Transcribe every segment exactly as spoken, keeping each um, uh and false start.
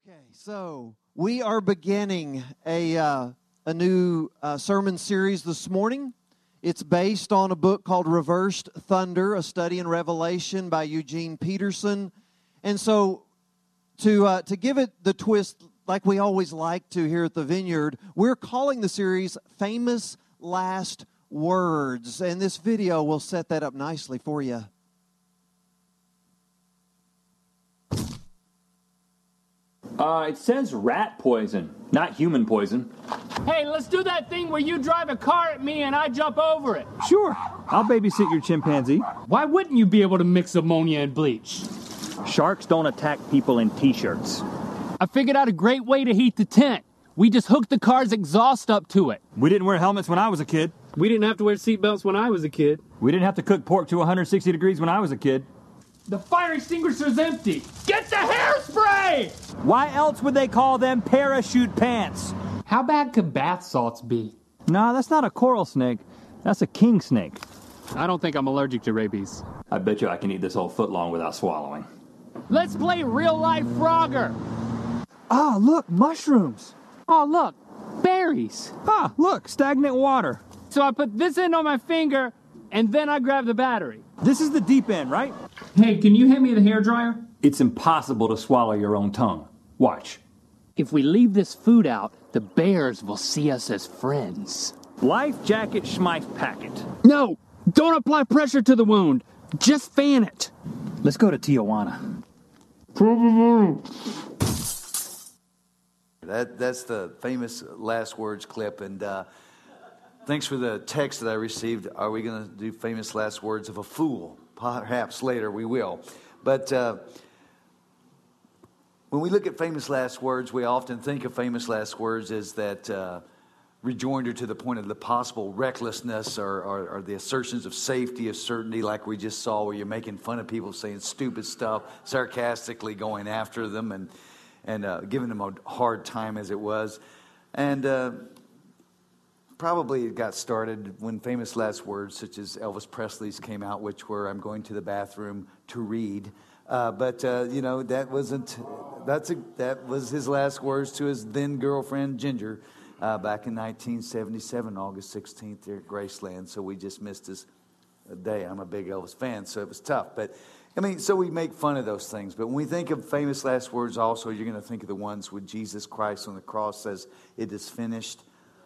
Okay, so we are beginning a uh, a new uh, sermon series this morning. It's based on a book called Reversed Thunder, a study in Revelation by Eugene Peterson. And so to uh, to give it the twist like we always like to here at the Vineyard, we're calling the series Famous Last Words. And this video will set that up nicely for you. Uh, it says rat poison, not human poison. Hey, let's do that thing where you drive a car at me and I jump over it. Sure, I'll babysit your chimpanzee. Why wouldn't you be able to mix ammonia and bleach? Sharks don't attack people in t-shirts. I figured out a great way to heat the tent. We just hooked the car's exhaust up to it. We didn't wear helmets when I was a kid. We didn't have to wear seatbelts when I was a kid. We didn't have to cook pork to one hundred sixty degrees when I was a kid. The fire extinguisher's empty. Get the hairspray! Why else would they call them parachute pants? How bad could bath salts be? Nah, that's not a coral snake. That's a king snake. I don't think I'm allergic to rabies. I bet you I can eat this whole foot long without swallowing. Let's play real-life Frogger. Ah, look, mushrooms. Oh, look, berries. Ah, look, stagnant water. So I put this end on my finger, and then I grab the battery. This is the deep end, right? Hey, can you hand me the hairdryer? It's impossible to swallow your own tongue. Watch. If we leave this food out, the bears will see us as friends. Life jacket schmeif packet. No, don't apply pressure to the wound. Just fan it. Let's go to Tijuana. That that's the famous last words clip, and uh, thanks for the text that I received. Are we going to do famous last words of a fool? Perhaps later we will. But uh, when we look at famous last words, we often think of famous last words as that uh, rejoinder to the point of the possible recklessness or, or, or the assertions of safety, of certainty, like we just saw, where you're making fun of people saying stupid stuff, sarcastically going after them and, and uh, giving them a hard time as it was. And uh, probably it got started when famous last words such as Elvis Presley's came out, which were, I'm going to the bathroom to read. Uh, but, uh, you know, that wasn't, that's a, that was his last words to his then girlfriend, Ginger, uh, back in nineteen seventy-seven, August sixteenth, there at Graceland. So we just missed his day. I'm a big Elvis fan, so it was tough. But, I mean, so we make fun of those things. But when we think of famous last words also, you're going to think of the ones when Jesus Christ on the cross says, it is finished.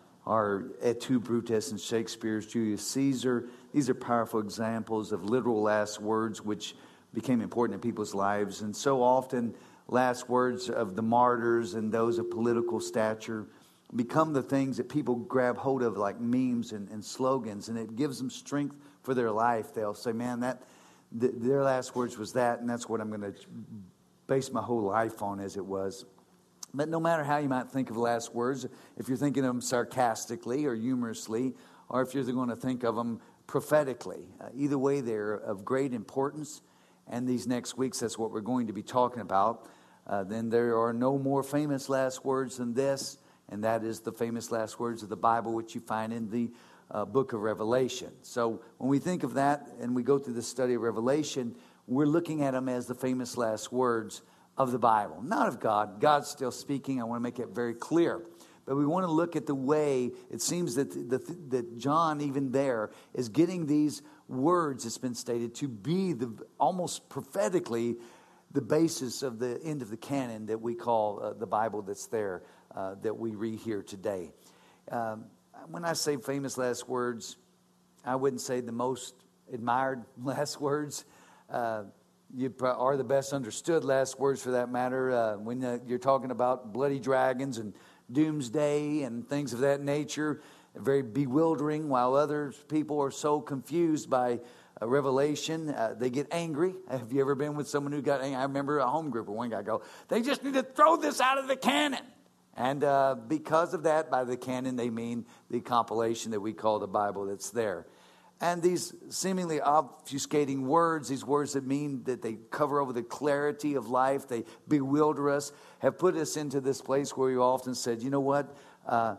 Our Et tu, Brutus, and Shakespeare's Julius Caesar. These are powerful examples of literal last words which became important in people's lives. And so often, last words of the martyrs and those of political stature become the things that people grab hold of like memes and, and slogans. And it gives them strength for their life. They'll say, man, that th- their last words was that, and that's what I'm going to base my whole life on as it was. But no matter how you might think of last words, if you're thinking of them sarcastically or humorously, or if you're going to think of them prophetically, uh, either way, they're of great importance. And these next weeks, that's what we're going to be talking about. Uh, then there are no more famous last words than this, and that is the famous last words of the Bible, which you find in the uh, book of Revelation. So when we think of that and we go through the study of Revelation, we're looking at them as the famous last words of the Bible, not of God. God's still speaking. I want to make it very clear. But we want to look at the way it seems that the, that John, even there, is getting these words, it's been stated, to be the almost prophetically the basis of the end of the canon that we call uh, the Bible that's there, uh, that we read here today. Um, when I say famous last words, I wouldn't say the most admired last words. Uh, You are the best understood last words, for that matter, uh, when uh, you're talking about bloody dragons and doomsday and things of that nature. Very bewildering, while other people are so confused by uh, Revelation. Uh, they get angry. Have you ever been with someone who got angry? I remember a home group where one guy go, they just need to throw this out of the canon. And uh, because of that, by the canon, they mean the compilation that we call the Bible that's there. And these seemingly obfuscating words, these words that mean that they cover over the clarity of life, they bewilder us, have put us into this place where you often said, you know what, uh,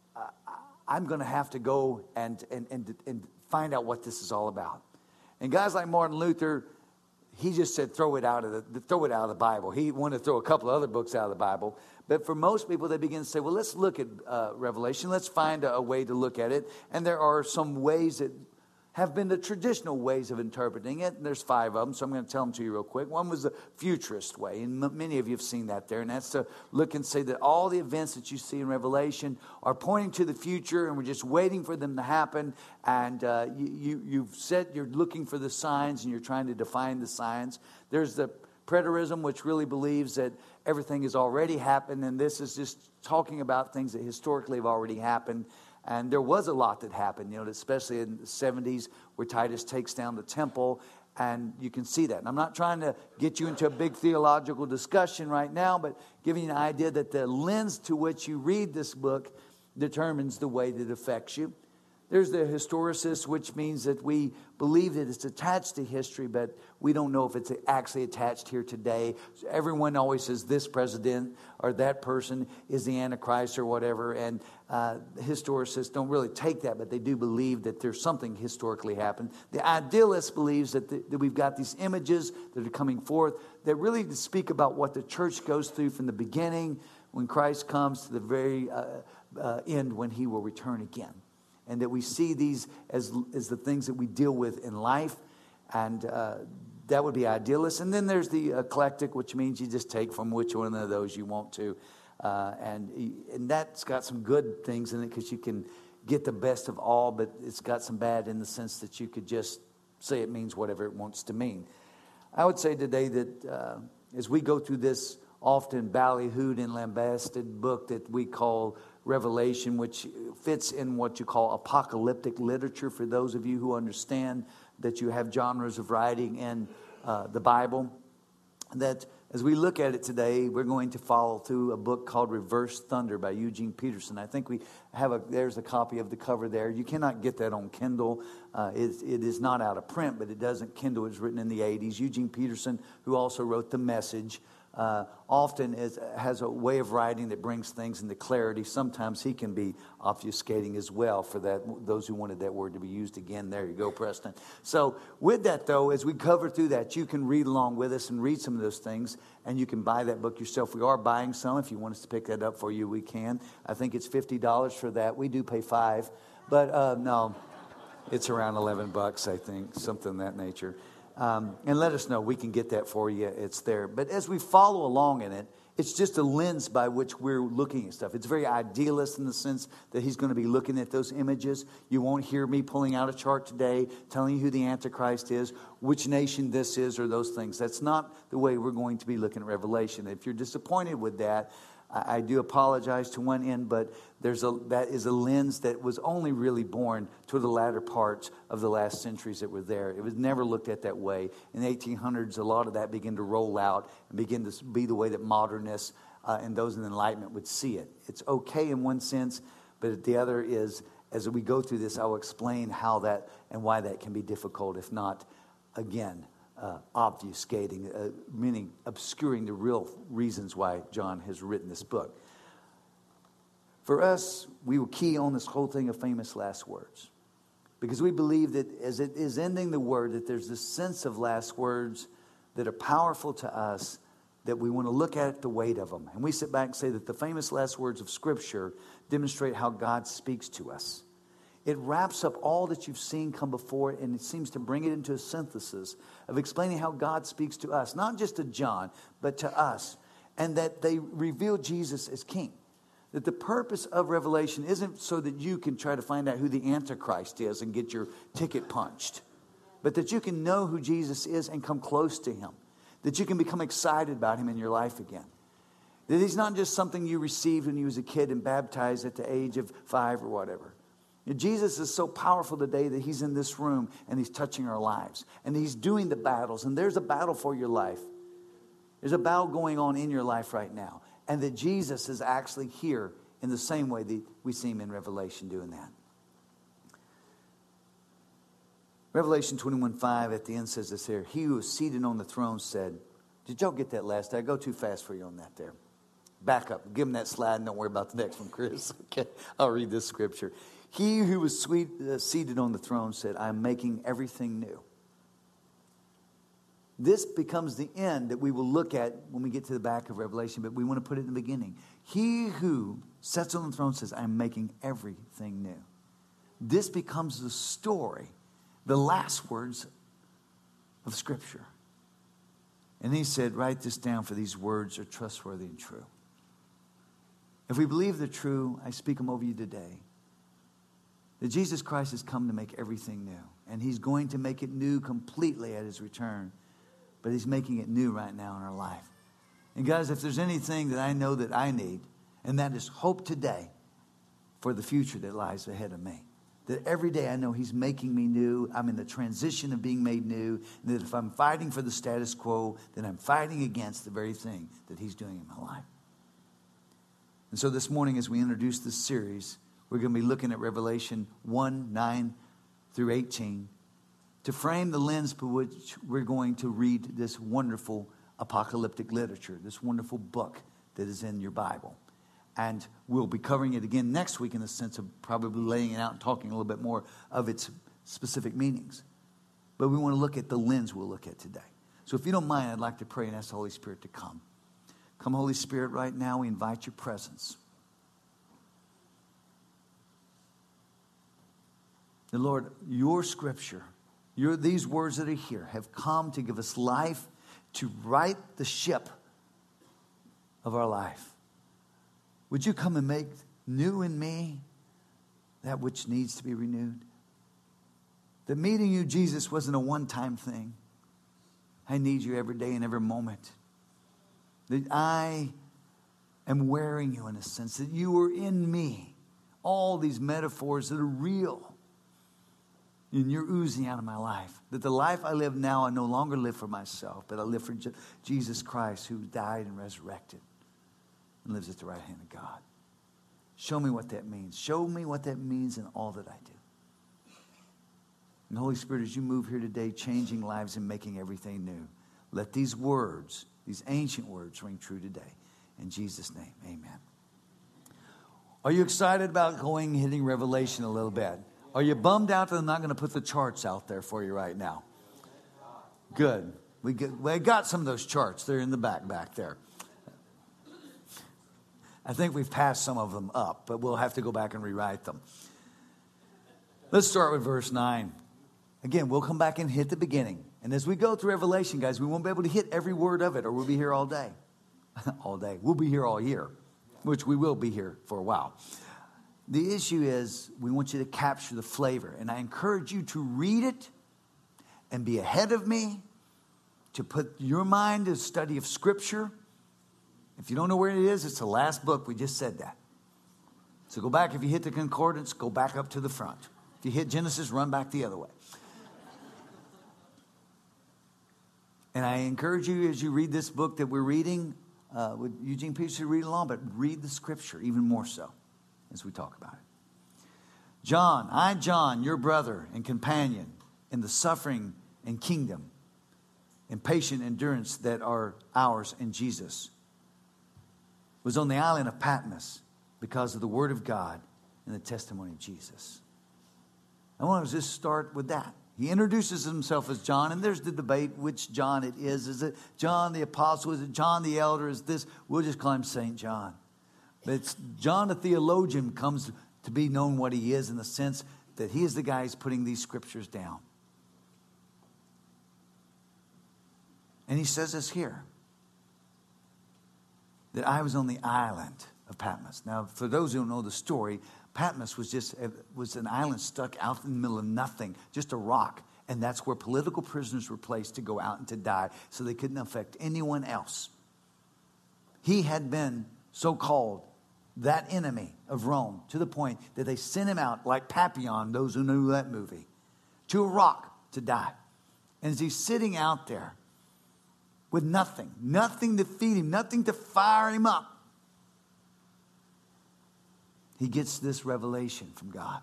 I'm going to have to go and, and, and, and find out what this is all about. And guys like Martin Luther he just said, throw it out of the throw it out of the Bible. He wanted to throw a couple of other books out of the Bible. But for most people, they begin to say, well, let's look at uh, Revelation. Let's find a, a way to look at it. And there are some ways that have been the traditional ways of interpreting it. And there's five of them, so I'm going to tell them to you real quick. One was the futurist way, and m- many of you have seen that there. And that's to look and say that all the events that you see in Revelation are pointing to the future, and we're just waiting for them to happen. And uh, you, you, you've said you're looking for the signs, and you're trying to define the signs. There's the preterism, which really believes that everything has already happened, and this is just talking about things that historically have already happened. And there was a lot that happened, you know, especially in the seventies where Titus takes down the temple, and you can see that. And I'm not trying to get you into a big theological discussion right now, but giving you an idea that the lens to which you read this book determines the way that it affects you. There's the historicist, which means that we believe that it's attached to history, but we don't know if it's actually attached here today. So everyone always says this president or that person is the Antichrist or whatever, and uh, historicists don't really take that, but they do believe that there's something historically happened. The idealist believes that, the, that we've got these images that are coming forth that really speak about what the church goes through from the beginning when Christ comes to the very uh, uh, end when he will return again. And that we see these as, as the things that we deal with in life. And uh, that would be idealist. And then there's the eclectic, which means you just take from which one of those you want to. Uh, and, and that's got some good things in it because you can get the best of all, but it's got some bad in the sense that you could just say it means whatever it wants to mean. I would say today that uh, as we go through this often ballyhooed and lambasted book that we call Revelation, which fits in what you call apocalyptic literature, for those of you who understand that you have genres of writing in uh, the Bible, that as we look at it today, we're going to follow through a book called Reverse Thunder by Eugene Peterson. I think we have a, there's a copy of the cover there. You cannot get that on Kindle. Uh, it, it is not out of print, but it doesn't Kindle. It was written in the eighties. Eugene Peterson, who also wrote The Message, Uh, often is, has a way of writing that brings things into clarity. Sometimes he can be obfuscating as well for that. Those who wanted that word to be used again, there you go, Preston. So with that, though, as we cover through that, you can read along with us and read some of those things, and you can buy that book yourself. We are buying some. If you want us to pick that up for you, we can. I think it's fifty dollars for that. We do pay five, but uh, no, it's around eleven bucks, I think, something of that nature. Um, and let us know. We can get that for you. It's there. But as we follow along in it, it's just a lens by which we're looking at stuff. It's very idealist in the sense that he's going to be looking at those images. You won't hear me pulling out a chart today, telling you who the Antichrist is, which nation this is, or those things. That's not the way we're going to be looking at Revelation. If you're disappointed with that, I, I do apologize to one end, but there's a that is a lens that was only really born to the latter parts of the last centuries that were there. It was never looked at that way. In the eighteen hundreds, a lot of that began to roll out and begin to be the way that modernists uh, and those in the Enlightenment would see it. It's okay in one sense, but the other is, as we go through this, I'll explain how that and why that can be difficult, if not, again, uh, obfuscating, uh, meaning obscuring the real reasons why John has written this book. For us, we will key on this whole thing of famous last words, because we believe that as it is ending the word, that there's this sense of last words that are powerful to us, that we want to look at the weight of them. And we sit back and say that the famous last words of Scripture demonstrate how God speaks to us. It wraps up all that you've seen come before, and it seems to bring it into a synthesis of explaining how God speaks to us, not just to John, but to us, and that they reveal Jesus as King. That the purpose of Revelation isn't so that you can try to find out who the Antichrist is and get your ticket punched, but that you can know who Jesus is and come close to him, that you can become excited about him in your life again. That he's not just something you received when you was a kid and baptized at the age of five or whatever. Jesus is so powerful today that he's in this room and he's touching our lives. And he's doing the battles. And there's a battle for your life. There's a battle going on in your life right now. And that Jesus is actually here in the same way that we see him in Revelation doing that. Revelation twenty-one five at the end says this here. He who was seated on the throne said, did y'all get that last? I go too fast for you on that there. Back up. Give him that slide and don't worry about the next one, Chris. Okay, I'll read this scripture. He who was sweet, uh, seated on the throne said, I'm making everything new. This becomes the end that we will look at when we get to the back of Revelation, but we want to put it in the beginning. He who sits on the throne says, I'm making everything new. This becomes the story, the last words of Scripture. And he said, write this down, for these words are trustworthy and true. If we believe they're true, I speak them over you today. That Jesus Christ has come to make everything new. And he's going to make it new completely at his return. But he's making it new right now in our life. And guys, if there's anything that I know that I need, and that is hope today for the future that lies ahead of me. That every day I know he's making me new. I'm in the transition of being made new. And that if I'm fighting for the status quo, then I'm fighting against the very thing that he's doing in my life. And so this morning, as we introduce this series, we're going to be looking at Revelation one, nine through eighteen to frame the lens by which we're going to read this wonderful apocalyptic literature, this wonderful book that is in your Bible. And we'll be covering it again next week in the sense of probably laying it out and talking a little bit more of its specific meanings. But we want to look at the lens we'll look at today. So if you don't mind, I'd like to pray and ask the Holy Spirit to come. Come, Holy Spirit, right now we invite your presence. The Lord, your scripture, your, these words that are here have come to give us life, to right the ship of our life. Would you come and make new in me that which needs to be renewed? That meeting you, Jesus, wasn't a one-time thing. I need you every day and every moment. That I am wearing you in a sense, that you are in me. All these metaphors that are real. And you're oozing out of my life. That the life I live now, I no longer live for myself, but I live for Je- Jesus Christ, who died and resurrected and lives at the right hand of God. Show me what that means. Show me what that means in all that I do. And Holy Spirit, as you move here today, changing lives and making everything new, let these words, these ancient words, ring true today. In Jesus' name, amen. Are you excited about going, hitting Revelation a little bit? Are you bummed out that I'm not going to put the charts out there for you right now? Good. We, get, we got some of those charts. They're in the back back there. I think we've passed some of them up, but we'll have to go back and rewrite them. Let's start with verse nine. Again, we'll come back and hit the beginning. And as we go through Revelation, guys, we won't be able to hit every word of it, or we'll be here all day. all day. We'll be here all year, which we will be here for a while. The issue is we want you to capture the flavor. And I encourage you to read it and be ahead of me, to put your mind to study of Scripture. If you don't know where it is, it's the last book. We just said that. So go back. If you hit the concordance, go back up to the front. If you hit Genesis, run back the other way. And I encourage you as you read this book that we're reading, uh, with Eugene Peterson, to read along, but read the Scripture even more so as we talk about it. John, I, John, your brother and companion in the suffering and kingdom and patient endurance that are ours in Jesus, was on the island of Patmos because of the word of God and the testimony of Jesus. I want to just start with that. He introduces himself as John, and there's the debate which John it is. Is it John the Apostle? Is it John the Elder? Is this? We'll just call him Saint John. But it's John the theologian comes to be known what he is in the sense that he is the guy who's putting these scriptures down. And he says this here, that I was on the island of Patmos. Now, for those who don't know the story, Patmos was just was an island stuck out in the middle of nothing, just a rock. And that's where political prisoners were placed to go out and to die so they couldn't affect anyone else. He had been so-called that enemy of Rome to the point that they sent him out like Papillon, those who knew that movie, to a rock to die. And as he's sitting out there with nothing, nothing to feed him, nothing to fire him up, he gets this revelation from God.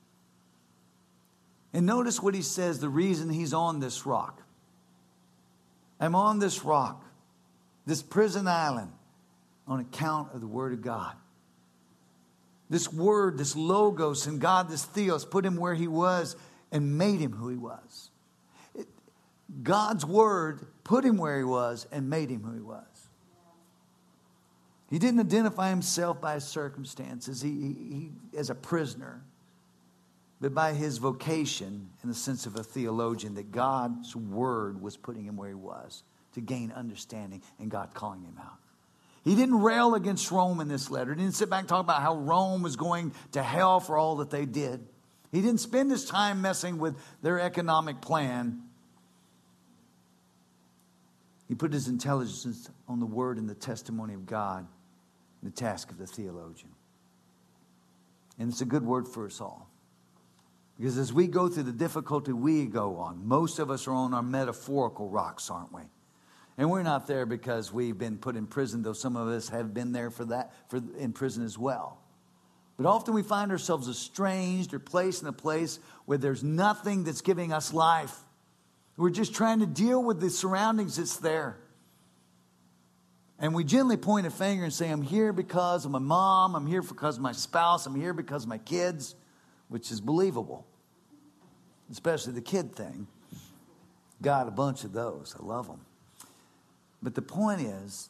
And notice what he says, the reason he's on this rock. I'm on this rock, this prison island, on account of the word of God. This word, this logos, and God, this theos, put him where he was and made him who he was. It, God's word put him where he was and made him who he was. He didn't identify himself by his circumstances he, he, he, as a prisoner, but by his vocation in the sense of a theologian, that God's word was putting him where he was to gain understanding and God calling him out. He didn't rail against Rome in this letter. He didn't sit back and talk about how Rome was going to hell for all that they did. He didn't spend his time messing with their economic plan. He put his intelligence on the word and the testimony of God, the task of the theologian. And it's a good word for us all. Because as we go through the difficulty we go on, most of us are on our metaphorical rocks, aren't we? And we're not there because we've been put in prison, though some of us have been there for that, for in prison as well. But often we find ourselves estranged or placed in a place where there's nothing that's giving us life. We're just trying to deal with the surroundings that's there. And we gently point a finger and say, I'm here because of my mom. I'm here because of my spouse. I'm here because of my kids, which is believable. Especially the kid thing. Got a bunch of those. I love them. But the point is,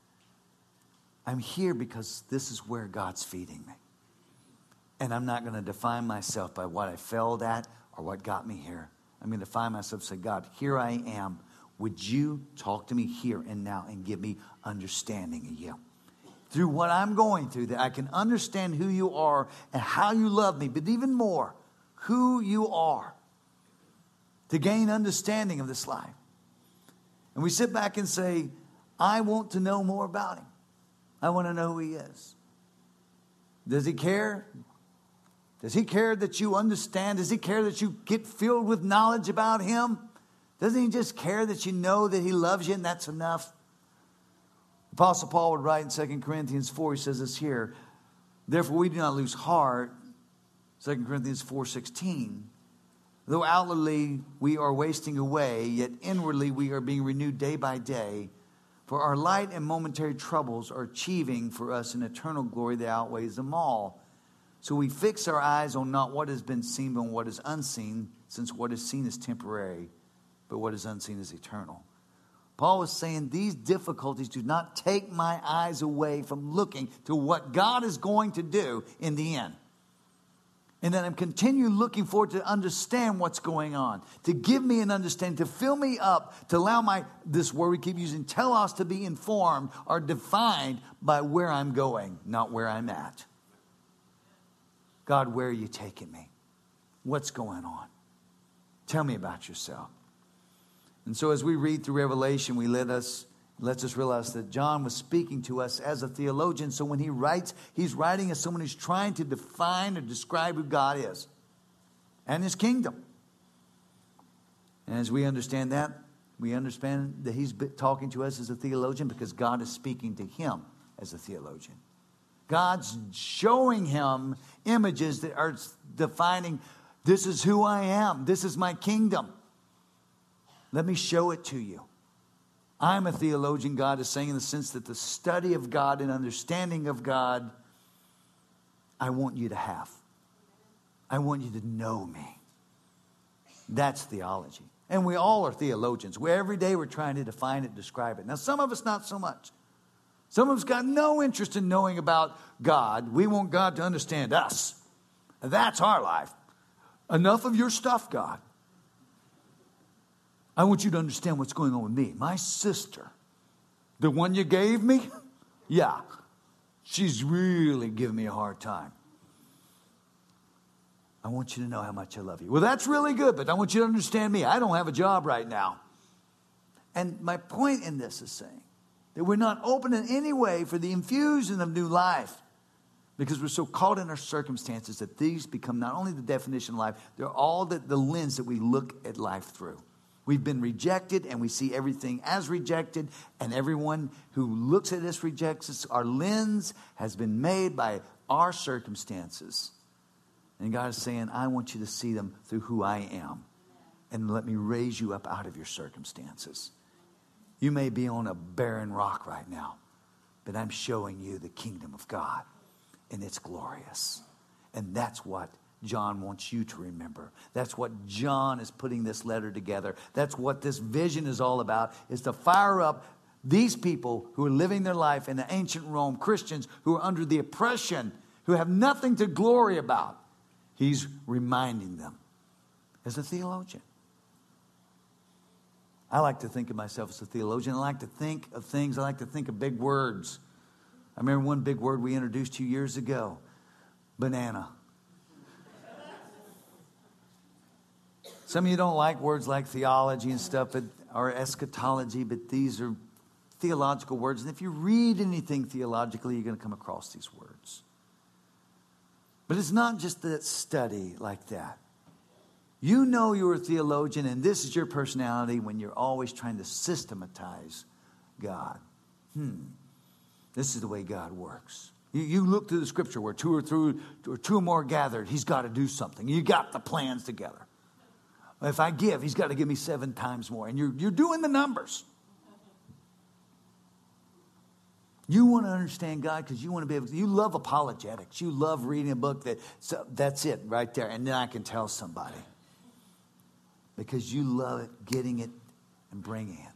I'm here because this is where God's feeding me. And I'm not going to define myself by what I failed at or what got me here. I'm going to define myself and say, God, here I am. Would you talk to me here and now and give me understanding of you? Through what I'm going through, that I can understand who you are and how you love me, but even more, who you are, to gain understanding of this life. And we sit back and say, I want to know more about him. I want to know who he is. Does he care? Does he care that you understand? Does he care that you get filled with knowledge about him? Doesn't he just care that you know that he loves you and that's enough? Apostle Paul would write in Second Corinthians four, he says this here, therefore we do not lose heart, Second Corinthians four sixteen. Though outwardly we are wasting away, yet inwardly we are being renewed day by day. For our light and momentary troubles are achieving for us an eternal glory that outweighs them all. So we fix our eyes on not what has been seen, but on what is unseen, since what is seen is temporary, but what is unseen is eternal. Paul was saying these difficulties do not take my eyes away from looking to what God is going to do in the end. And then I'm continuing looking forward to understand what's going on, to give me an understanding, to fill me up, to allow my, this word we keep using, telos, to be informed or defined by where I'm going, not where I'm at. God, where are you taking me? What's going on? Tell me about yourself. And so as we read through Revelation, we let us lets us realize that John was speaking to us as a theologian. So when he writes, he's writing as someone who's trying to define or describe who God is and his kingdom. And as we understand that, we understand that he's talking to us as a theologian because God is speaking to him as a theologian. God's showing him images that are defining, this is who I am. This is my kingdom. Let me show it to you. I'm a theologian, God is saying, in the sense that the study of God and understanding of God, I want you to have. I want you to know me. That's theology. And we all are theologians. We, every day we're trying to define it, describe it. Now, some of us not so much. Some of us got no interest in knowing about God. We want God to understand us. That's our life. Enough of your stuff, God. I want you to understand what's going on with me. My sister, the one you gave me, yeah, she's really giving me a hard time. I want you to know how much I love you. Well, that's really good, but I want you to understand me. I don't have a job right now. And my point in this is saying that we're not open in any way for the infusion of new life because we're so caught in our circumstances that these become not only the definition of life, they're all the, the lens that we look at life through. We've been rejected and we see everything as rejected, and everyone who looks at us rejects us. Our lens has been made by our circumstances. And God is saying, I want you to see them through who I am. And let me raise you up out of your circumstances. You may be on a barren rock right now, but I'm showing you the kingdom of God, and it's glorious. And that's what John wants you to remember. That's what John is putting this letter together. That's what this vision is all about, is to fire up these people who are living their life in the ancient Rome, Christians who are under the oppression, who have nothing to glory about. He's reminding them as a theologian. I like to think of myself as a theologian. I like to think of things. I like to think of big words. I remember one big word we introduced two years ago, banana. Some of you don't like words like theology and stuff, but, or eschatology, but these are theological words. And if you read anything theologically, you're going to come across these words. But it's not just that study like that. You know you're a theologian, and this is your personality when you're always trying to systematize God. Hmm. This is the way God works. You, you look through the scripture where two or three or two or more gathered, he's got to do something. You got the plans together. If I give, he's got to give me seven times more. And you're, you're doing the numbers. You want to understand God because you want to be able to, you love apologetics. You love reading a book that, so that's it right there. And then I can tell somebody. Because you love it, getting it and bringing it.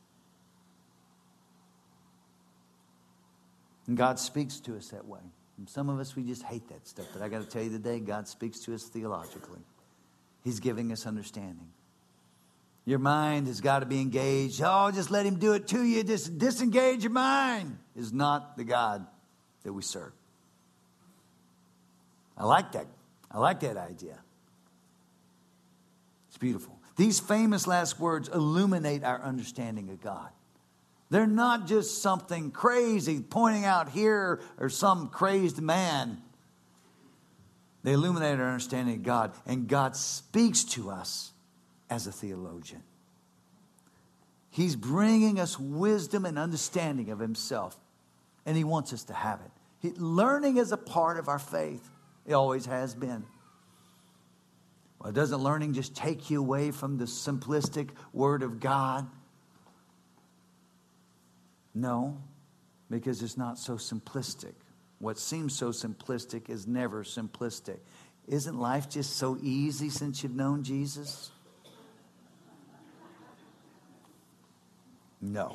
And God speaks to us that way. And some of us, we just hate that stuff. But I got to tell you today, God speaks to us theologically. He's giving us understanding. Your mind has got to be engaged. Oh, just let him do it to you. Just disengage your mind. Is not the God that we serve. I like that. I like that idea. It's beautiful. These famous last words illuminate our understanding of God. They're not just something crazy pointing out here or some crazed man. They illuminate our understanding of God, and God speaks to us as a theologian. He's bringing us wisdom and understanding of himself, and he wants us to have it. He, learning is a part of our faith. It always has been. Well, doesn't learning just take you away from the simplistic word of God? No, because it's not so simplistic. What seems so simplistic is never simplistic. Isn't life just so easy since you've known Jesus? No.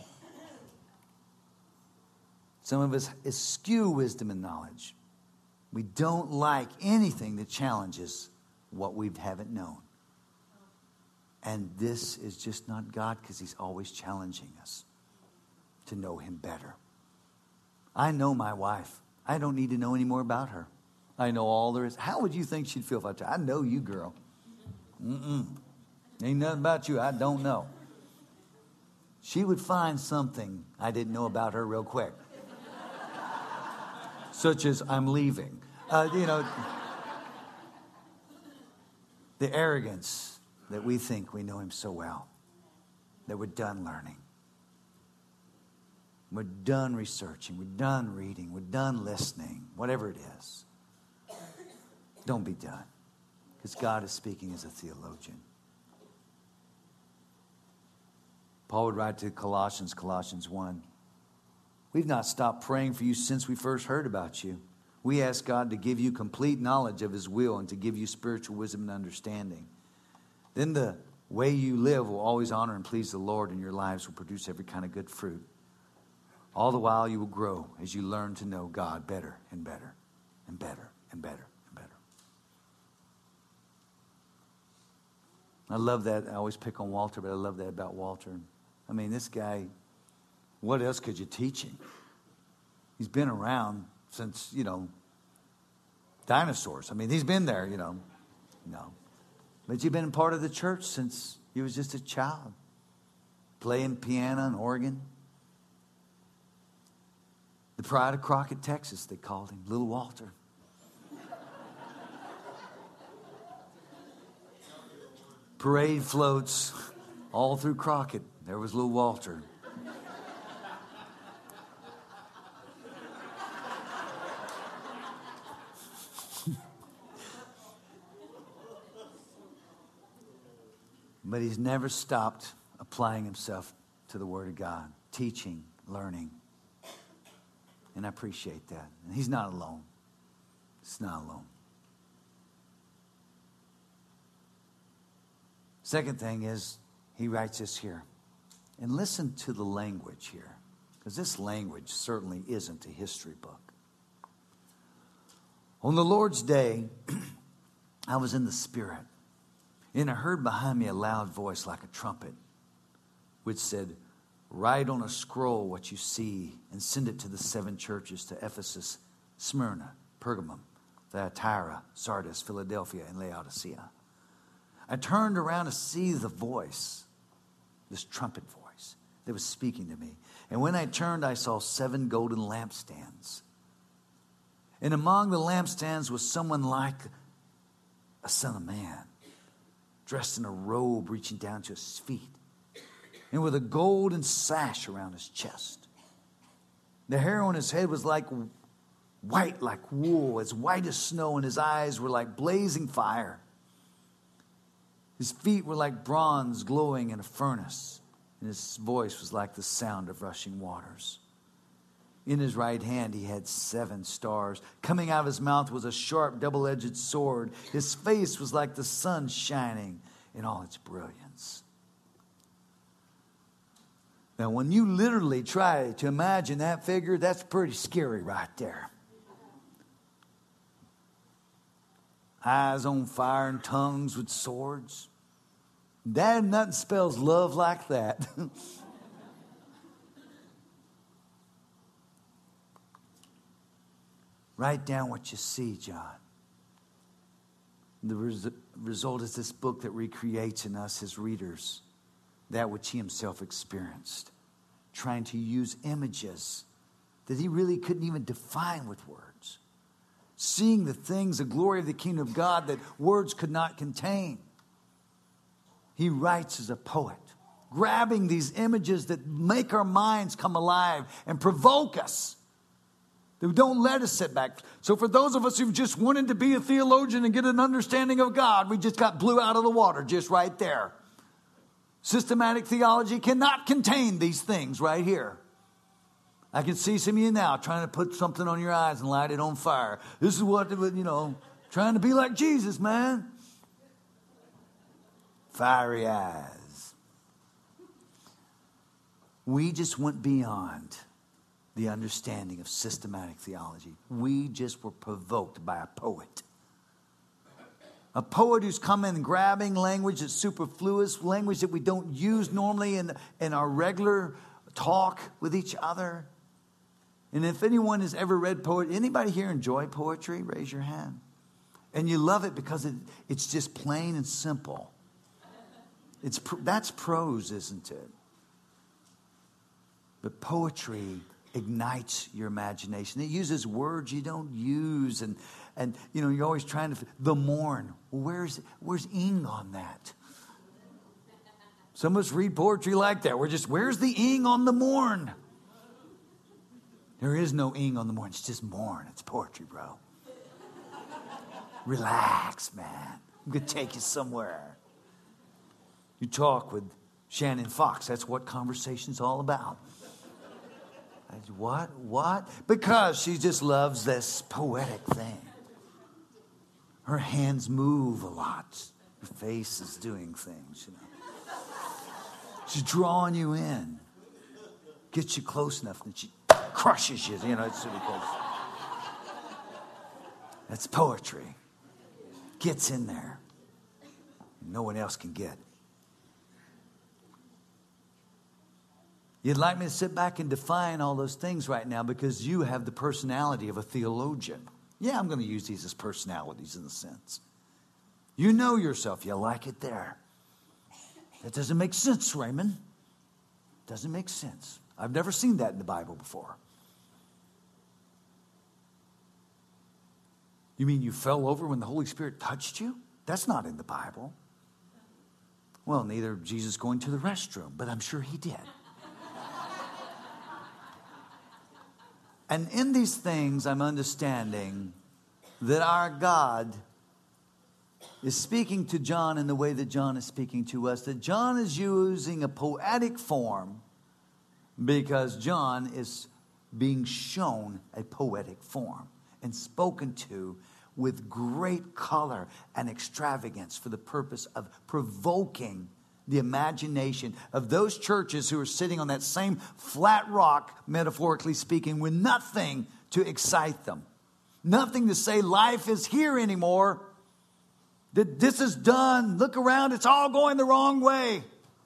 Some of us eschew wisdom and knowledge. We don't like anything that challenges what we haven't known. And this is just not God, because he's always challenging us to know him better. I know my wife. I don't need to know any more about her. I know all there is. How would you think she'd feel if I told her? I know you, girl. Mm-mm. Ain't nothing about you I don't know. She would find something I didn't know about her real quick. Such as, I'm leaving. Uh, you know, the arrogance that we think we know him so well, that we're done learning. We're done researching. We're done reading. We're done listening. Whatever it is. Don't be done. Because God is speaking as a theologian. Paul would write to Colossians, Colossians one. We've not stopped praying for you since we first heard about you. We ask God to give you complete knowledge of his will and to give you spiritual wisdom and understanding. Then the way you live will always honor and please the Lord, and your lives will produce every kind of good fruit. All the while you will grow as you learn to know God better and better and better and better and better. I love that. I always pick on Walter, but I love that about Walter. I mean, this guy, what else could you teach him? He's been around since, you know, dinosaurs. I mean, he's been there, you know. No. But you've been part of the church since he was just a child. Playing piano and organ. The pride of Crockett, Texas, they called him, Little Walter. Parade floats all through Crockett. There was Little Walter. But he's never stopped applying himself to the Word of God, teaching, learning. And I appreciate that. And he's not alone. He's not alone. Second thing is, he writes this here. And listen to the language here, because this language certainly isn't a history book. On the Lord's day, I was in the Spirit, and I heard behind me a loud voice like a trumpet, which said, write on a scroll what you see and send it to the seven churches, to Ephesus, Smyrna, Pergamum, Thyatira, Sardis, Philadelphia, and Laodicea. I turned around to see the voice, this trumpet voice that was speaking to me. And when I turned, I saw seven golden lampstands. And among the lampstands was someone like a son of man, dressed in a robe reaching down to his feet, and with a golden sash around his chest. The hair on his head was like white like wool, as white as snow, and his eyes were like blazing fire. His feet were like bronze glowing in a furnace, and his voice was like the sound of rushing waters. In his right hand he had seven stars. Coming out of his mouth was a sharp double-edged sword. His face was like the sun shining in all its brilliance. Now, when you literally try to imagine that figure, that's pretty scary right there. Eyes on fire and tongues with swords. Dad, nothing spells love like that. Write down what you see, John. The res- result is this book that recreates in us, his readers, that which he himself experienced, trying to use images that he really couldn't even define with words. Seeing the things, the glory of the kingdom of God that words could not contain. He writes as a poet, grabbing these images that make our minds come alive and provoke us. They don't let us sit back. So for those of us who've just wanted to be a theologian and get an understanding of God, we just got blew out of the water just right there. Systematic theology cannot contain these things right here. I can see some of you now trying to put something on your eyes and light it on fire. This is what, you know, trying to be like Jesus, man. Fiery eyes. We just went beyond the understanding of systematic theology. We just were provoked by a poet. A poet who's come in grabbing language that's superfluous, language that we don't use normally in, in our regular talk with each other. And if anyone has ever read poetry, anybody here enjoy poetry? Raise your hand. And you love it because it, it's just plain and simple. It's that's prose, isn't it? But poetry ignites your imagination. It uses words you don't use, and and you know you're always trying to the morn. Well, where's where's ing on that? Some of us read poetry like that. We're just where's the ing on the morn? There is no ing on the morn. It's just morn. It's poetry, bro. Relax, man. I'm gonna take you somewhere. You talk with Shannon Fox. That's what conversation's all about. What? What? Because she just loves this poetic thing. Her hands move a lot. Her face is doing things, you know. She's drawing you in. Gets you close enough that she crushes you. You know, it's really close. That's poetry. Gets in there. No one else can get. You'd like me to sit back and define all those things right now because you have the personality of a theologian. Yeah, I'm going to use these as personalities in a sense. You know yourself. You like it there. That doesn't make sense, Raymond. Doesn't make sense. I've never seen that in the Bible before. You mean you fell over when the Holy Spirit touched you? That's not in the Bible. Well, neither Jesus going to the restroom, but I'm sure he did. And in these things, I'm understanding that our God is speaking to John in the way that John is speaking to us. That John is using a poetic form because John is being shown a poetic form and spoken to with great color and extravagance for the purpose of provoking the imagination of those churches who are sitting on that same flat rock, metaphorically speaking, with nothing to excite them. Nothing to say life is here anymore. That this is done. Look around, it's all going the wrong way.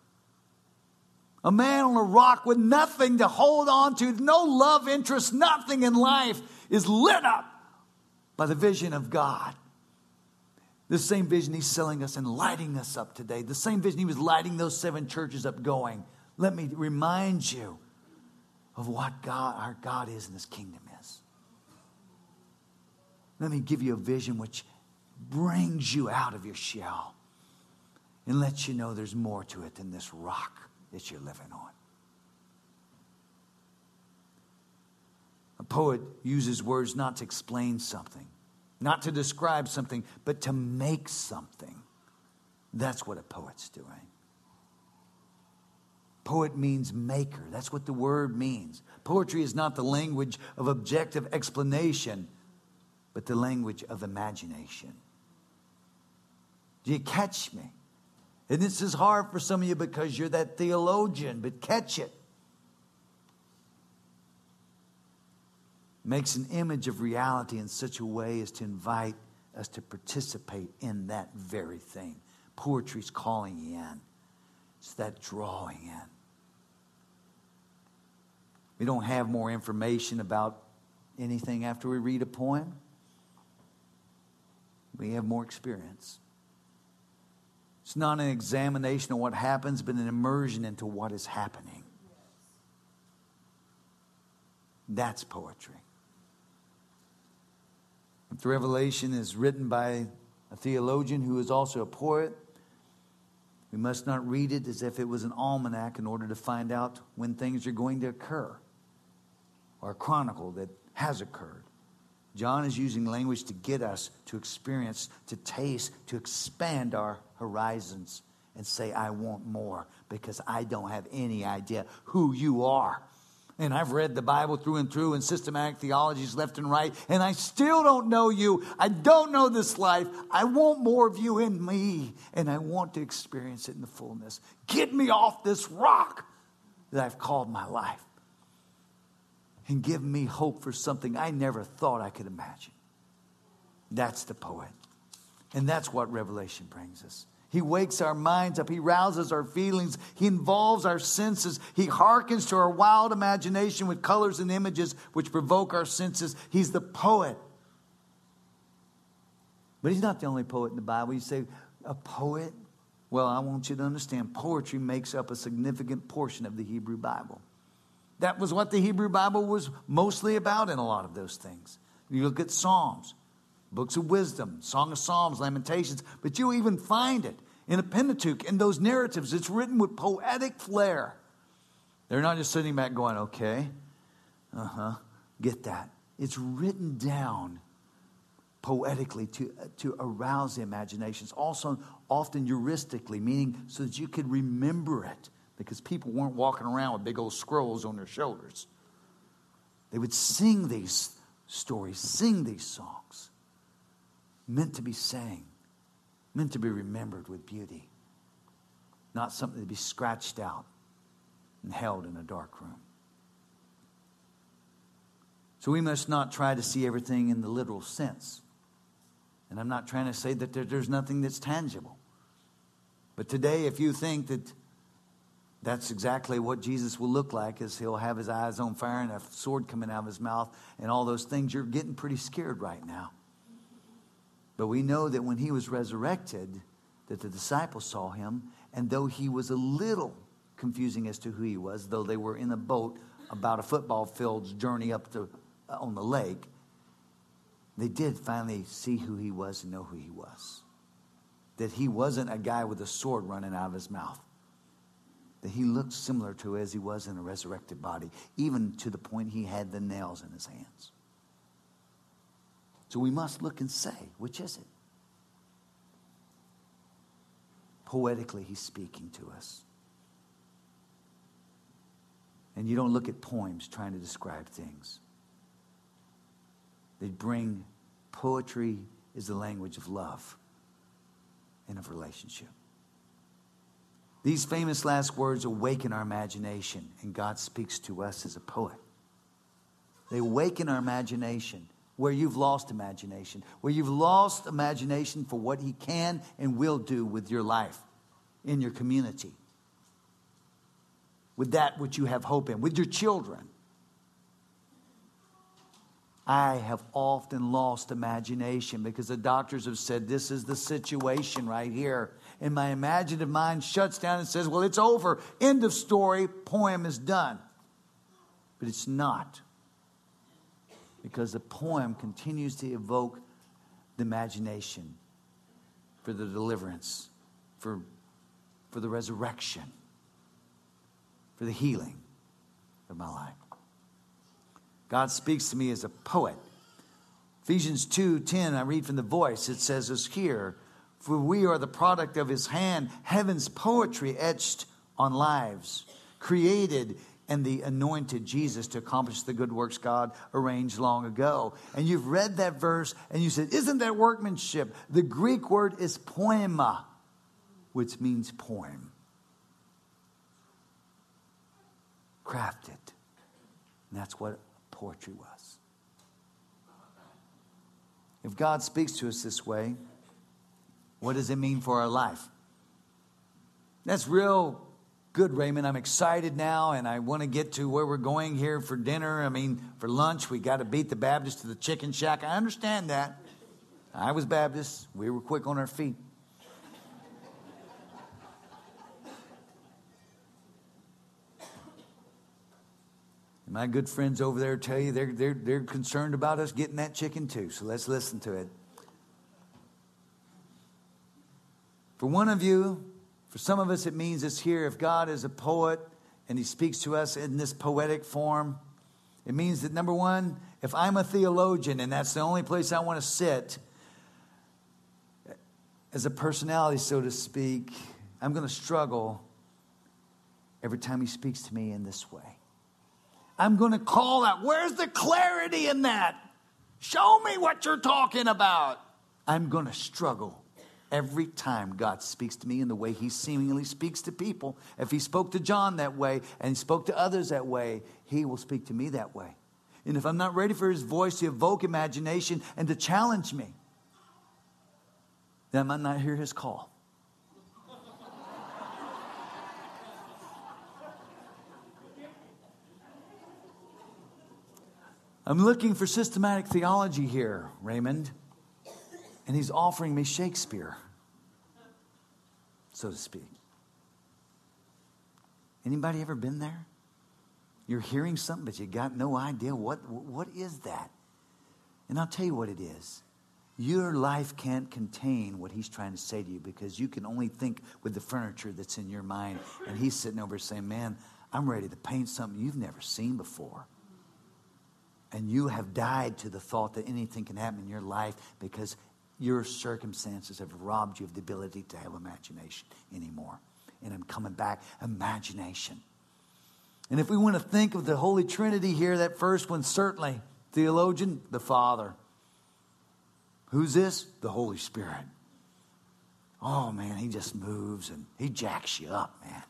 A man on a rock with nothing to hold on to, no love interest, nothing in life, is lit up by the vision of God. The same vision he's selling us and lighting us up today. The same vision he was lighting those seven churches up going, let me remind you of what God, our God is and his kingdom is. Let me give you a vision which brings you out of your shell and lets you know there's more to it than this rock that you're living on. A poet uses words not to explain something, not to describe something, but to make something. That's what a poet's doing. Poet means maker. That's what the word means. Poetry is not the language of objective explanation, but the language of imagination. Do you catch me? And this is hard for some of you because you're that theologian, but catch it. Makes an image of reality in such a way as to invite us to participate in that very thing. Poetry's calling you in. It's that drawing in. We don't have more information about anything after we read a poem. We have more experience. It's not an examination of what happens, but an immersion into what is happening. That's poetry. If the Revelation is written by a theologian who is also a poet, we must not read it as if it was an almanac in order to find out when things are going to occur, or a chronicle that has occurred. John is using language to get us to experience, to taste, to expand our horizons and say, I want more, because I don't have any idea who you are. And I've read the Bible through and through and systematic theologies left and right, and I still don't know you. I don't know this life. I want more of you in me, and I want to experience it in the fullness. Get me off this rock that I've called my life, and give me hope for something I never thought I could imagine. That's the poet. And that's what Revelation brings us. He wakes our minds up. He rouses our feelings. He involves our senses. He hearkens to our wild imagination with colors and images which provoke our senses. He's the poet. But he's not the only poet in the Bible. You say, a poet? Well, I want you to understand, poetry makes up a significant portion of the Hebrew Bible. That was what the Hebrew Bible was mostly about in a lot of those things. You look at Psalms, books of wisdom, Song of Psalms, Lamentations, but you even find it in the Pentateuch, in those narratives. It's written with poetic flair. They're not just sitting back going, okay, uh-huh, get that. It's written down poetically to, to arouse the imaginations. Also, often heuristically, meaning so that you could remember it, because people weren't walking around with big old scrolls on their shoulders. They would sing these stories, sing these songs, meant to be sang, meant to be remembered with beauty, not something to be scratched out and held in a dark room. So we must not try to see everything in the literal sense. And I'm not trying to say that there, there's nothing that's tangible. But today, if you think that that's exactly what Jesus will look like, as he'll have his eyes on fire and a sword coming out of his mouth and all those things, you're getting pretty scared right now. But we know that when he was resurrected, that the disciples saw him, and though he was a little confusing as to who he was, though they were in a boat about a football field's journey up to, uh, on the lake, they did finally see who he was and know who he was. That he wasn't a guy with a sword running out of his mouth. That he looked similar to as he was in a resurrected body, even to the point he had the nails in his hands. So we must look and say, which is it? Poetically, he's speaking to us. And you don't look at poems trying to describe things. They bring poetry is the language of love and of relationship. These famous last words awaken our imagination, and God speaks to us as a poet. They awaken our imagination where you've lost imagination, where you've lost imagination for what He can and will do with your life, in your community, with that which you have hope in, with your children. I have often lost imagination because the doctors have said, this is the situation right here. And my imaginative mind shuts down and says, well, it's over. End of story. Poem is done. But it's not. Because the poem continues to evoke the imagination for the deliverance, for, for the resurrection, for the healing of my life. God speaks to me as a poet. Ephesians two ten, I read from the Voice. It says this here, for we are the product of His hand, heaven's poetry etched on lives, created in the anointed Jesus to accomplish the good works God arranged long ago. And you've read that verse and you said, isn't that workmanship? The Greek word is poema, which means poem. Crafted. And that's what poetry was. If God speaks to us this way, what does it mean for our life? That's real good, Raymond. I'm excited now, and I want to get to where we're going here for dinner. I mean, for lunch, we got to beat the Baptist to the chicken shack. I understand that. I was Baptist. We were quick on our feet. My good friends over there tell you they're, they're, they're concerned about us getting that chicken too. So let's listen to it. For one of you, for some of us, it means it's here. If God is a poet and He speaks to us in this poetic form, it means that, number one, if I'm a theologian and that's the only place I want to sit as a personality, so to speak, I'm going to struggle every time He speaks to me in this way. I'm going to call out, where's the clarity in that? Show me what you're talking about. I'm going to struggle every time God speaks to me in the way He seemingly speaks to people. If He spoke to John that way and He spoke to others that way, He will speak to me that way. And if I'm not ready for His voice to evoke imagination and to challenge me, then I might not hear His call. I'm looking for systematic theology here, Raymond. And He's offering me Shakespeare, so to speak. Anybody ever been there? You're hearing something, but you got no idea what, what is that? And I'll tell you what it is. Your life can't contain what He's trying to say to you because you can only think with the furniture that's in your mind. And He's sitting over saying, man, I'm ready to paint something you've never seen before. And you have died to the thought that anything can happen in your life because your circumstances have robbed you of the ability to have imagination anymore. And I'm coming back, imagination. And if we want to think of the Holy Trinity here, that first one, certainly, theologian, the Father. Who's this? The Holy Spirit. Oh, man, He just moves and He jacks you up, man.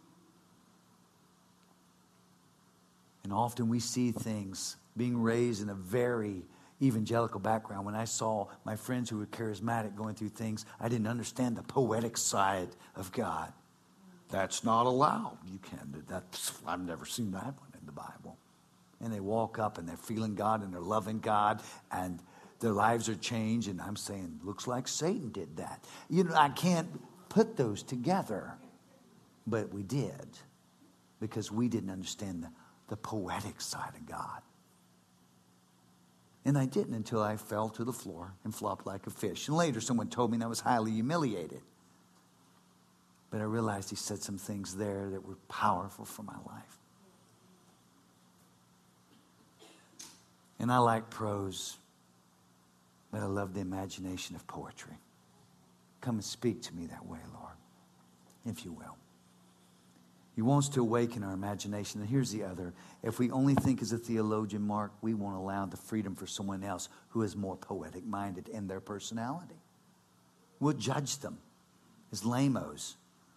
And often we see things being raised in a very evangelical background. When I saw my friends who were charismatic going through things, I didn't understand the poetic side of God. That's not allowed. You can't. That's, I've never seen that one in the Bible. And they walk up and they're feeling God and they're loving God and their lives are changed. And I'm saying, looks like Satan did that. You know, I can't put those together. But we did because we didn't understand the, the poetic side of God. And I didn't until I fell to the floor and flopped like a fish. And later someone told me and I was highly humiliated. But I realized He said some things there that were powerful for my life. And I like prose, but I love the imagination of poetry. Come and speak to me that way, Lord, if you will. He wants to awaken our imagination. And here's the other. If we only think as a theologian, Mark, we won't allow the freedom for someone else who is more poetic-minded in their personality. We'll judge them as lamos.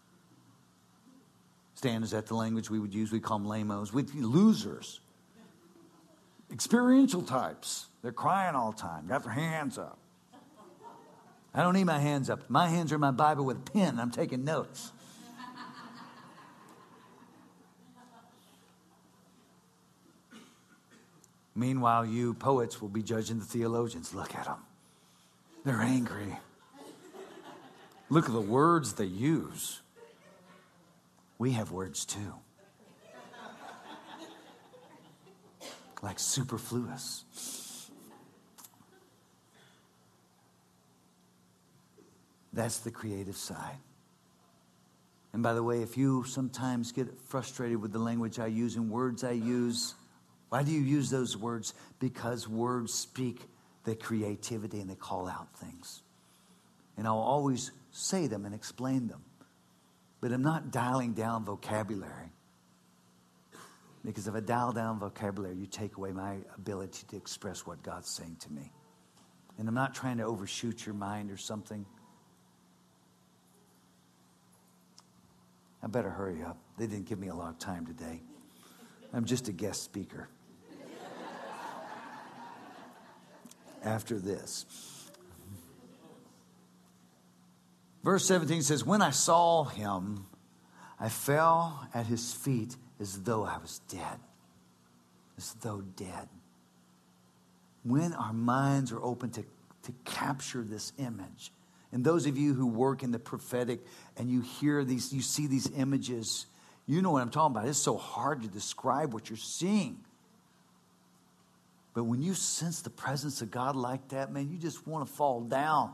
Stan, is that the language we would use? We call them lamos. We'd be losers. Experiential types. They're crying all the time. Got their hands up. I don't need my hands up. My hands are in my Bible with a pen. I'm taking notes. Meanwhile, you poets will be judging the theologians. Look at them. They're angry. Look at the words they use. We have words too. Like superfluous. That's the creative side. And by the way, if you sometimes get frustrated with the language I use and words I use, why do you use those words? Because words speak the creativity and they call out things. And I'll always say them and explain them. But I'm not dialing down vocabulary. Because if I dial down vocabulary, you take away my ability to express what God's saying to me. And I'm not trying to overshoot your mind or something. I better hurry up. They didn't give me a lot of time today. I'm just a guest speaker. After this. Verse seventeen says, when I saw him, I fell at his feet as though I was dead. As though dead. When our minds are open to, to capture this image, and those of you who work in the prophetic and you hear these, you see these images, you know what I'm talking about. It's so hard to describe what you're seeing. But when you sense the presence of God like that, man, you just want to fall down.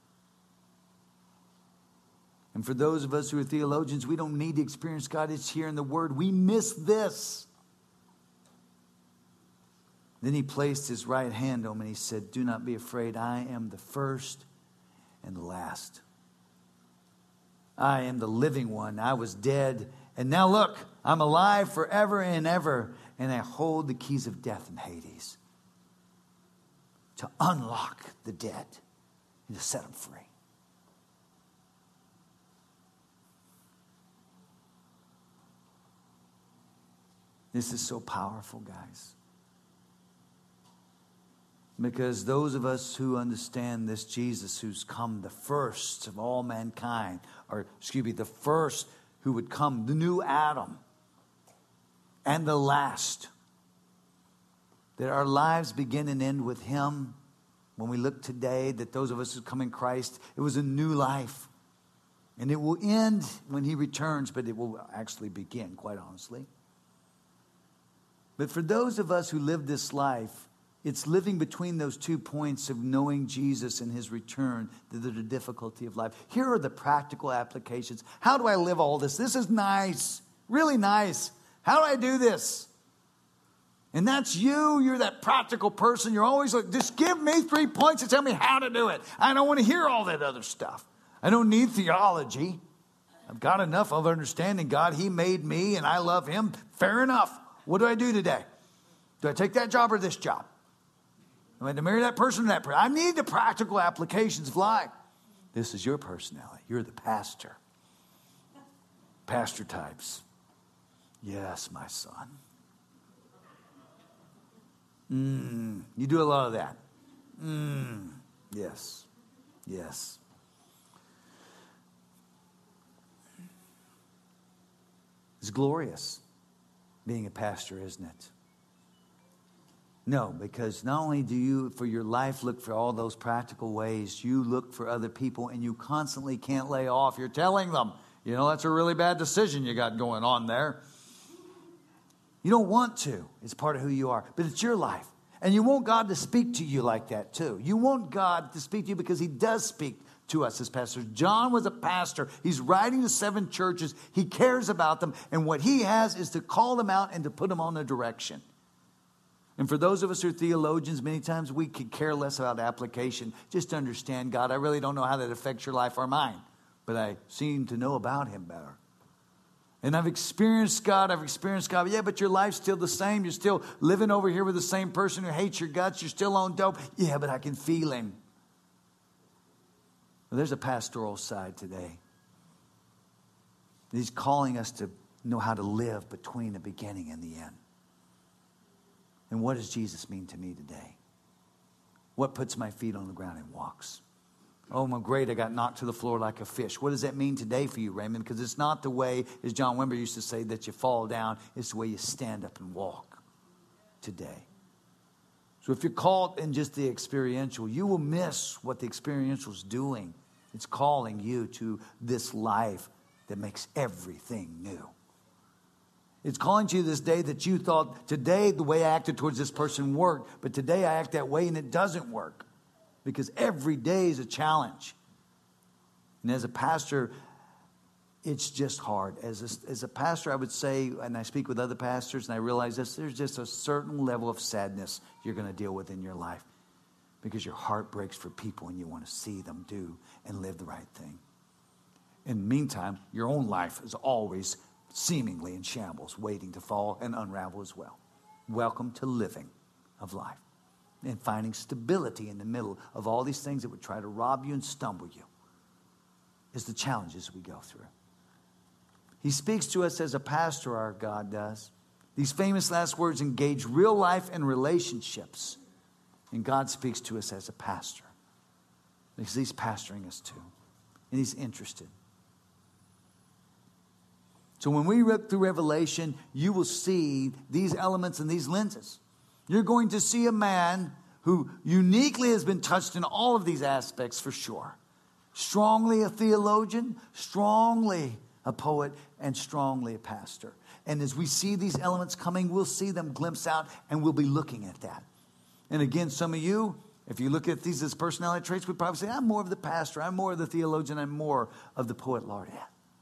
And for those of us who are theologians, we don't need to experience God. It's here in the Word. We miss this. Then he placed his right hand on me and he said, do not be afraid. I am the first and the last. I am the living one. I was dead. And now look, I'm alive forever and ever. And I hold the keys of death and Hades. To unlock the dead and to set them free. This is so powerful, guys. Because those of us who understand this Jesus who's come the first of all mankind, or excuse me, the first who would come, the new Adam, and the last, that our lives begin and end with him. When we look today, that those of us who come in Christ, it was a new life. And it will end when he returns, but it will actually begin, quite honestly. But for those of us who live this life, it's living between those two points of knowing Jesus and his return that are the difficulty of life. Here are the practical applications. How do I live all this? This is nice, really nice. How do I do this? And that's you. You're that practical person. You're always like, just give me three points and tell me how to do it. I don't want to hear all that other stuff. I don't need theology. I've got enough of understanding God. He made me and I love him. Fair enough. What do I do today? Do I take that job or this job? Am I to marry that person or that person? I need the practical applications of life. This is your personality. You're the pastor. Pastor types. Yes, my son. Mm, you do a lot of that. Mm, yes. Yes. It's glorious being a pastor, isn't it? No, because not only do you, for your life, look for all those practical ways, you look for other people and you constantly can't lay off. You're telling them, you know, that's a really bad decision you got going on there. You don't want to. It's part of who you are. But it's your life. And you want God to speak to you like that too. You want God to speak to you because he does speak to us as pastors. John was a pastor. He's writing to seven churches. He cares about them. And what he has is to call them out and to put them on a direction. And for those of us who are theologians, many times we could care less about application. Just to understand God. I really don't know how that affects your life or mine. But I seem to know about him better. And I've experienced God, I've experienced God. Yeah, but your life's still the same. You're still living over here with the same person who hates your guts. You're still on dope. Yeah, but I can feel him. Well, there's a pastoral side today. He's calling us to know how to live between the beginning and the end. And what does Jesus mean to me today? What puts my feet on the ground and walks? Oh, my great, I got knocked to the floor like a fish. What does that mean today for you, Raymond? Because it's not the way, as John Wimber used to say, that you fall down. It's the way you stand up and walk today. So if you're caught in just the experiential, you will miss what the experiential is doing. It's calling you to this life that makes everything new. It's calling to you this day that you thought, today the way I acted towards this person worked, but today I act that way and it doesn't work. Because every day is a challenge. And as a pastor, it's just hard. As a, as a pastor, I would say, and I speak with other pastors, and I realize this, there's just a certain level of sadness you're going to deal with in your life. Because your heart breaks for people and you want to see them do and live the right thing. In the meantime, your own life is always seemingly in shambles, waiting to fall and unravel as well. Welcome to living of life. And finding stability in the middle of all these things that would try to rob you and stumble you is the challenges we go through. He speaks to us as a pastor, our God does. These famous last words engage real life and relationships. And God speaks to us as a pastor. Because he's pastoring us too. And he's interested. So when we read through Revelation, you will see these elements and these lenses. You're going to see a man who uniquely has been touched in all of these aspects for sure. Strongly a theologian, strongly a poet, and strongly a pastor. And as we see these elements coming, we'll see them glimpse out, and we'll be looking at that. And again, some of you, if you look at these as personality traits, would probably say, I'm more of the pastor, I'm more of the theologian, I'm more of the poet laureate.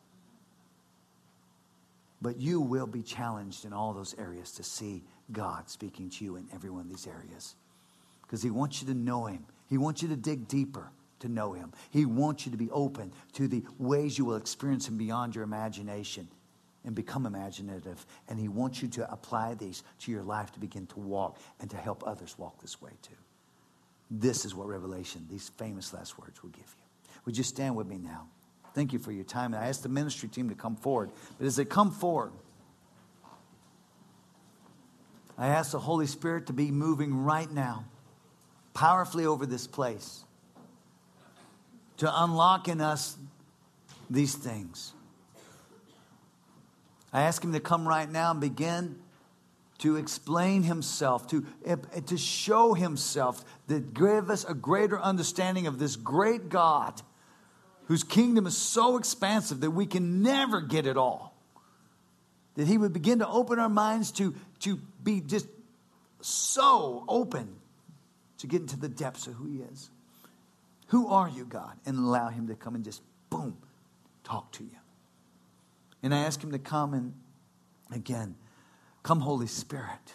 But you will be challenged in all those areas to see God speaking to you in every one of these areas. Because he wants you to know him. He wants you to dig deeper to know him. He wants you to be open to the ways you will experience him beyond your imagination and become imaginative. And he wants you to apply these to your life to begin to walk and to help others walk this way too. This is what Revelation, these famous last words, will give you. Would you stand with me now? Thank you for your time. And I asked the ministry team to come forward. But as they come forward, I ask the Holy Spirit to be moving right now, powerfully over this place, to unlock in us these things. I ask him to come right now and begin to explain himself, to, to show himself, to give us a greater understanding of this great God whose kingdom is so expansive that we can never get it all. That he would begin to open our minds to, to be just so open to get into the depths of who he is. Who are you, God? And allow him to come and just, boom, talk to you. And I ask him to come and, again, come Holy Spirit.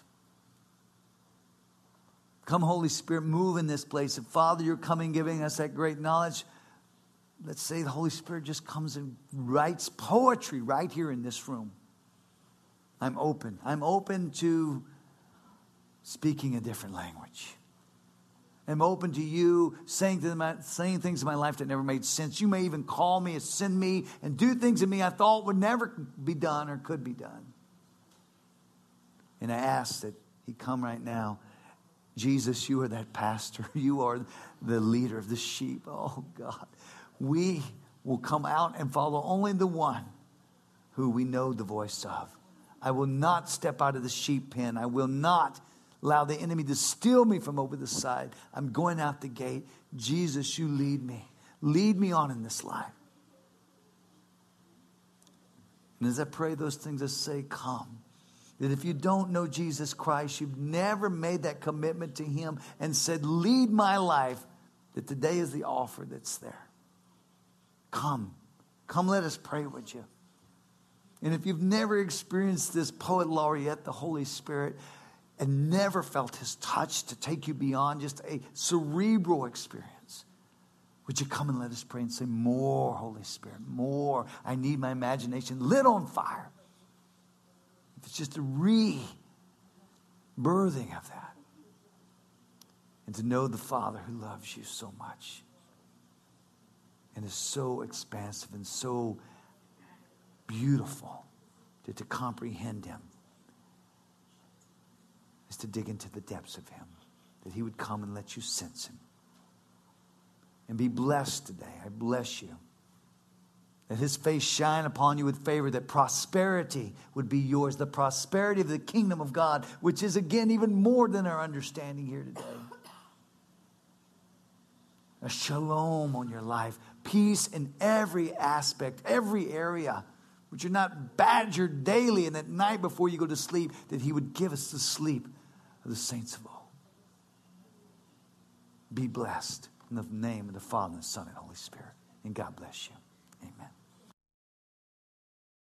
Come Holy Spirit, move in this place. And Father, you're coming, giving us that great knowledge. Let's say the Holy Spirit just comes and writes poetry right here in this room. I'm open. I'm open to speaking a different language. I'm open to you saying, to them, saying things in my life that never made sense. You may even call me and send me and do things in me I thought would never be done or could be done. And I ask that he come right now. Jesus, you are that pastor. You are the leader of the sheep. Oh, God. We will come out and follow only the one who we know the voice of. I will not step out of the sheep pen. I will not allow the enemy to steal me from over the side. I'm going out the gate. Jesus, you lead me. Lead me on in this life. And as I pray those things, I say, come. That if you don't know Jesus Christ, you've never made that commitment to him and said, lead my life, that today is the offer that's there. Come. Come, let us pray with you. And if you've never experienced this poet laureate, the Holy Spirit, and never felt his touch to take you beyond just a cerebral experience, Would you come and let us pray and say, more, Holy Spirit, more. I need my imagination lit on fire. If it's just a re-birthing of that. And to know the Father who loves you so much. And is so expansive and so beautiful that to comprehend him is to dig into the depths of him. That he would come and let you sense him. And be blessed today. I bless you. That his face shine upon you with favor. That prosperity would be yours. The prosperity of the kingdom of God. Which is again even more than our understanding here today. A shalom on your life. Peace in every aspect. Every area. Would you not badgered daily and at night before you go to sleep. That he would give us the sleep of the saints of old. Be blessed. In the name of the Father, and the Son, and Holy Spirit. And God bless you.